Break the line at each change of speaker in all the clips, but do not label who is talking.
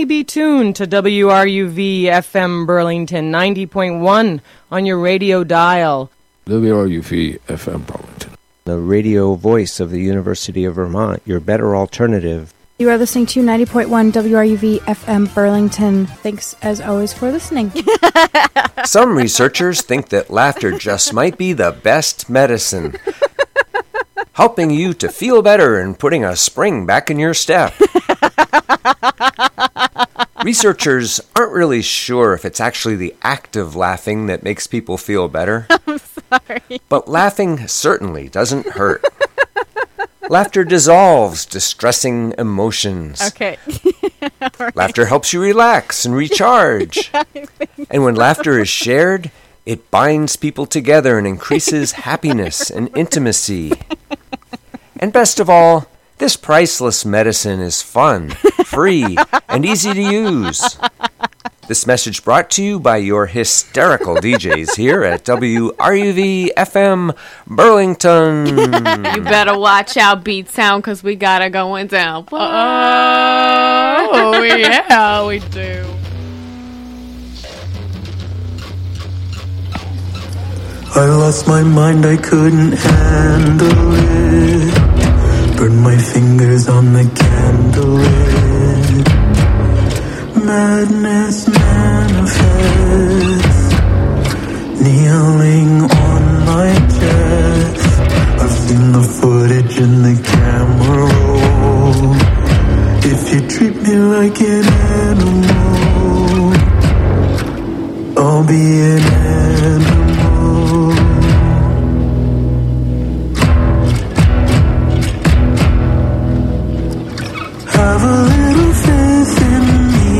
may be tuned to WRUV FM Burlington 90.1 on your radio dial.
WRUV FM Burlington,
the radio voice of the University of Vermont, your better alternative.
You are listening to 90.1 WRUV FM Burlington. Thanks, as always, for listening.
Some researchers think that laughter just might be the best medicine, helping you to feel better and putting a spring back in your step. Researchers aren't really sure if it's actually the act of laughing that makes people feel better.
I'm sorry.
But laughing certainly doesn't hurt. Laughter dissolves distressing emotions.
Okay.
Right. Laughter helps you relax and recharge. And when laughter is shared, it binds people together and increases happiness and intimacy. And best of all, this priceless medicine is fun, free, and easy to use. This message brought to you by your hysterical DJs here at WRUV FM Burlington.
You better watch out, Beat Sound, because we got it going down.
Oh, yeah, we do.
I lost my mind, I couldn't handle it. Burned my fingers on the candlelit. Madness manifests, kneeling on my chest. I've seen the footage in the camera roll. If you treat me like an animal, I'll be an animal. Have a little faith in me.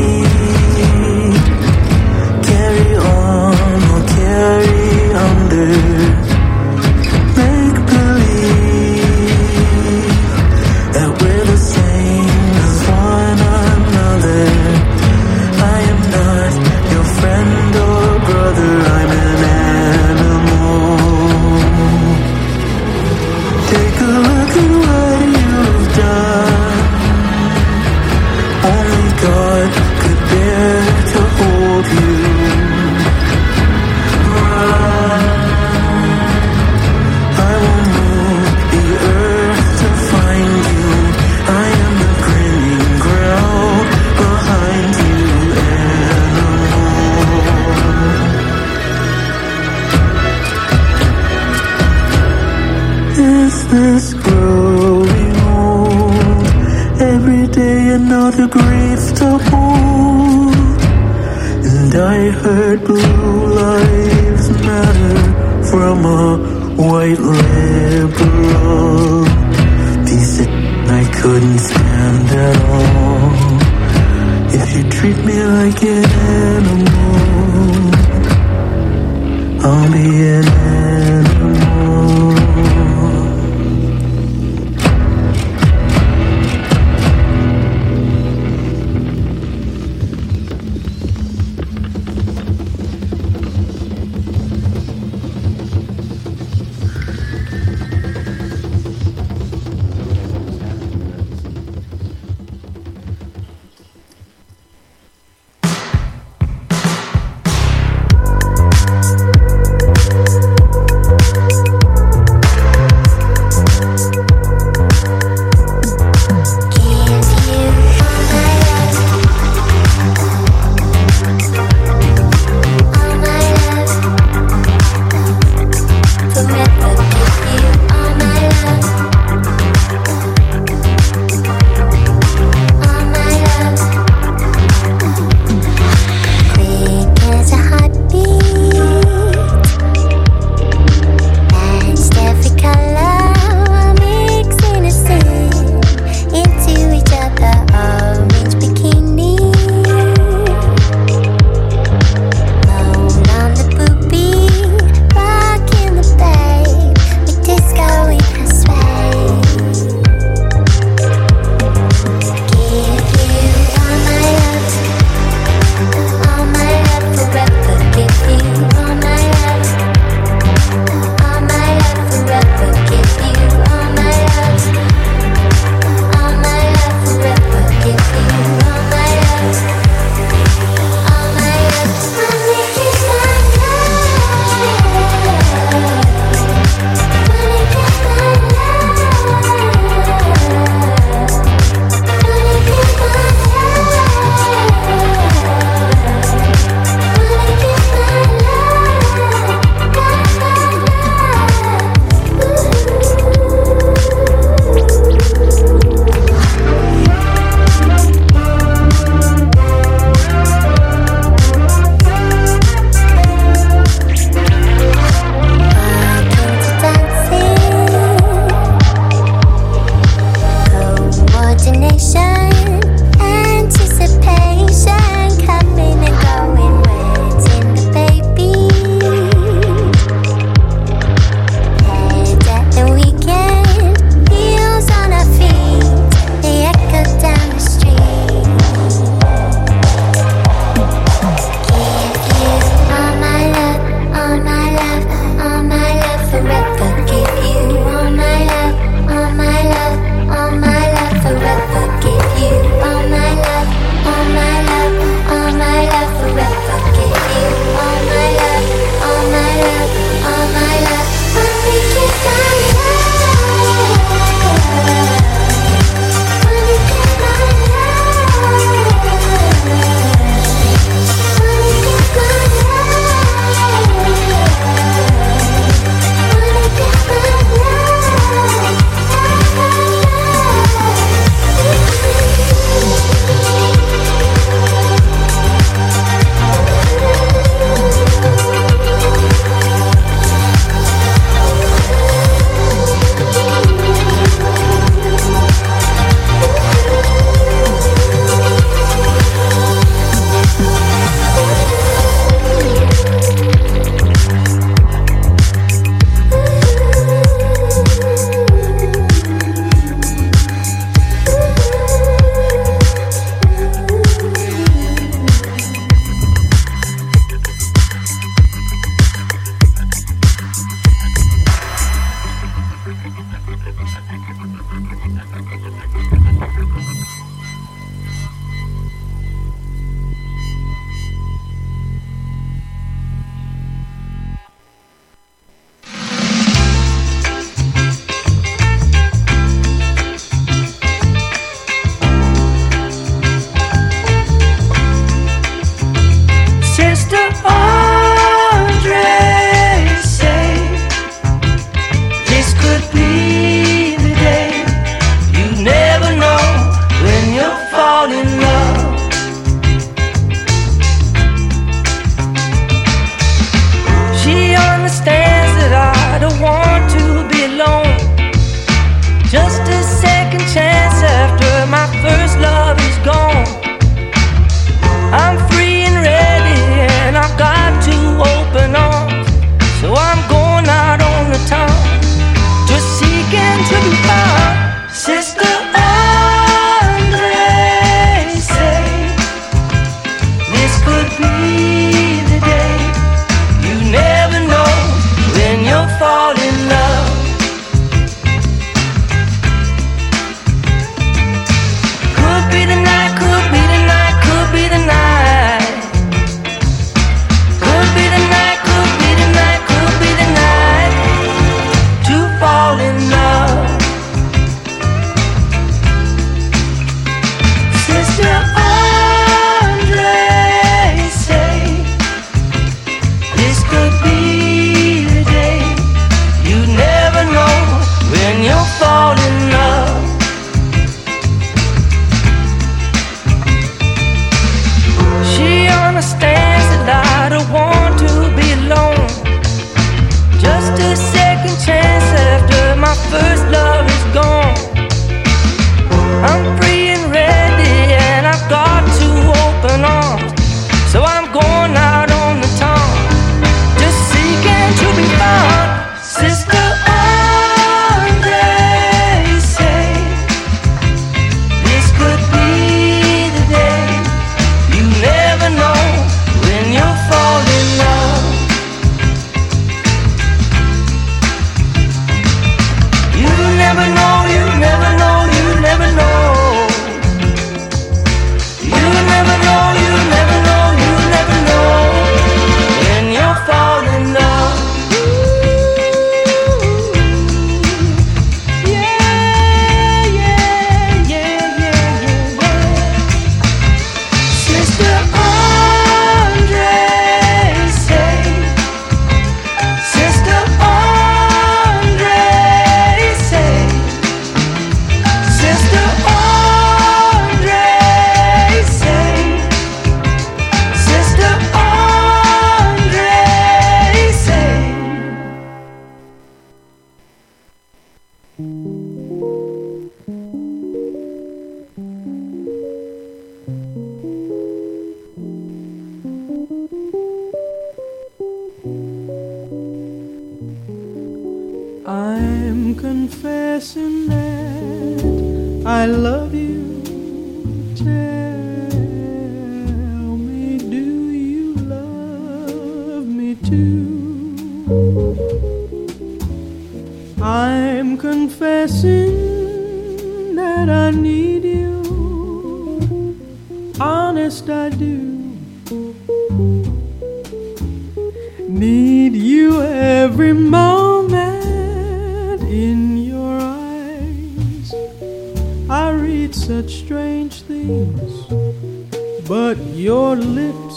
Carry on or carry under. Make believe that we're the same as one another. I am not your friend or brother. I'm an animal. Take a look at what you've done. Only God could bear to hold you. Run. I will move the earth to find you. I am the grinning ground behind you, animal. Is this growing old? Every day another grief to hold. And I heard blue lives matter from a white liberal. Piece of I couldn't stand at all. If you treat me like an animal, I'll be an animal. confessing that I love you. Tell me, do you love me too? I'm confessing that I need you. Honest, I do. Need you every moment. In your eyes I read such strange things, but your lips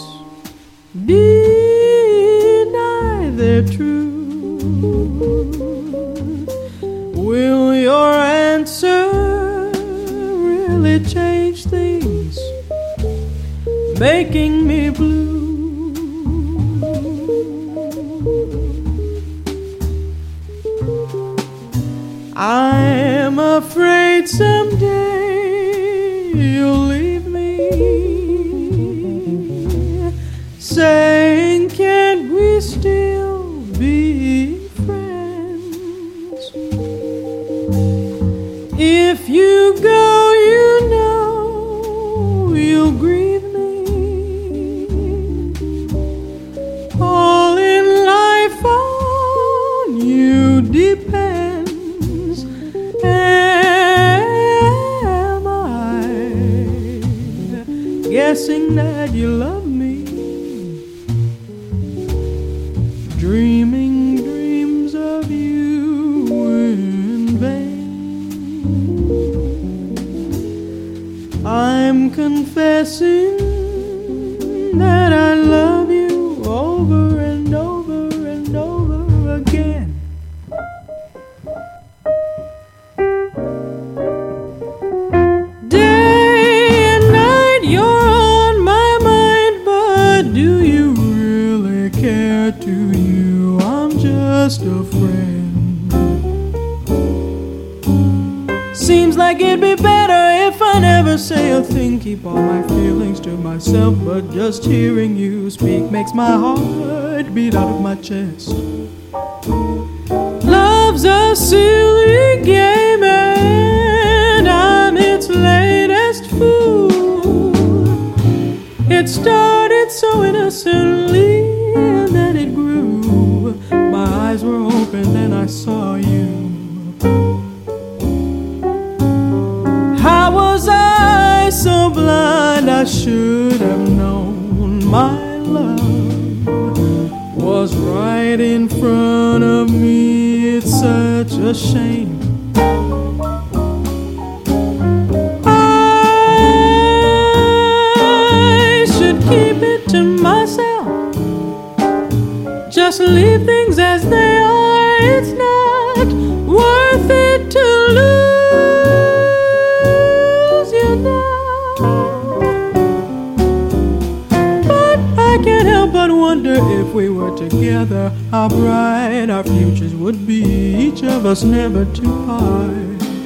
deny their truth. Will your answer really change things, making me blue? I'm afraid someday you'll leave me, saying, can't we still be friends? If you go, you know you'll grieve me. All in life on you depends. Am I guessing that you love me? Dreaming dreams of you in vain. I'm confessing that I love you over and over and over again. Day and night you're on my mind, but do you really care? To you I'm just a friend. Seems like it'd be better if I never say a thing, keep all my feelings to myself, but just hearing you speak makes my heart beat out of my chest. Love's a silly game and I'm its latest fool. It started so innocently and then it grew. My eyes were open and I saw you. How was I so blind? I should have known my love was right in front of me. It's such a shame. I should keep it to myself, just leave things as they are. It's not worth it to lose you now. But I can't help but wonder if we were together, how bright our futures would be, each of us never to part.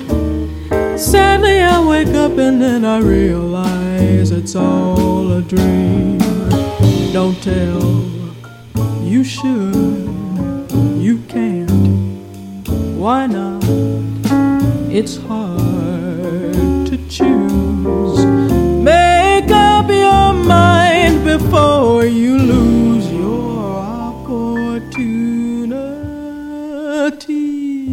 Sadly I wake up and then I realize it's all a dream. Don't tell, you should, you can't. Why not? It's hard to choose. Make up your mind before you lose your opportunity.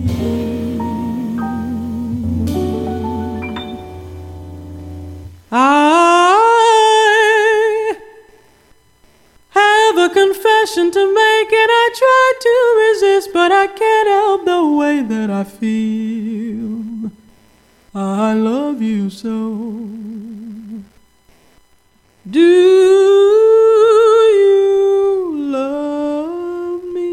I have a confession to make and I try to resist, but I can't help the way that I feel. I love you so. Do you love me?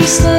just like